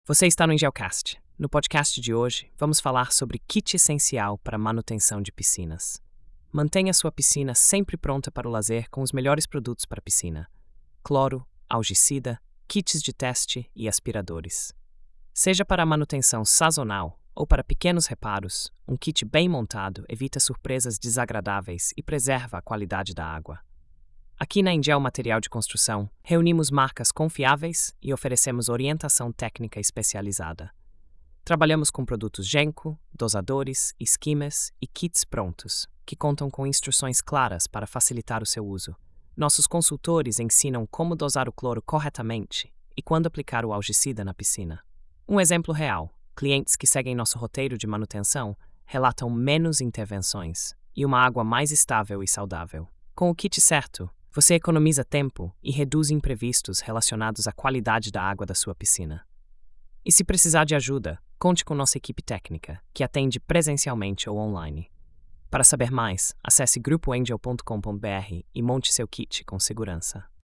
Você está no Engelcast. No podcast de hoje, vamos falar sobre kit essencial para manutenção de piscinas. Mantenha sua piscina sempre pronta para o lazer com os melhores produtos para a piscina: cloro, algicida, kits de teste e aspiradores. Seja para a manutenção sazonal ou para pequenos reparos, um kit bem montado evita surpresas desagradáveis e preserva a qualidade da água. Aqui na Engel Material de Construção, reunimos marcas confiáveis e oferecemos orientação técnica especializada. Trabalhamos com produtos Genco, dosadores, skimmers e kits prontos, que contam com instruções claras para facilitar o seu uso. Nossos consultores ensinam como dosar o cloro corretamente e quando aplicar o algicida na piscina. Um exemplo real: clientes que seguem nosso roteiro de manutenção relatam menos intervenções e uma água mais estável e saudável. Com o kit certo, você economiza tempo e reduz imprevistos relacionados à qualidade da água da sua piscina. E se precisar de ajuda, conte com nossa equipe técnica, que atende presencialmente ou online. Para saber mais, acesse grupoangel.com.br e monte seu kit com segurança.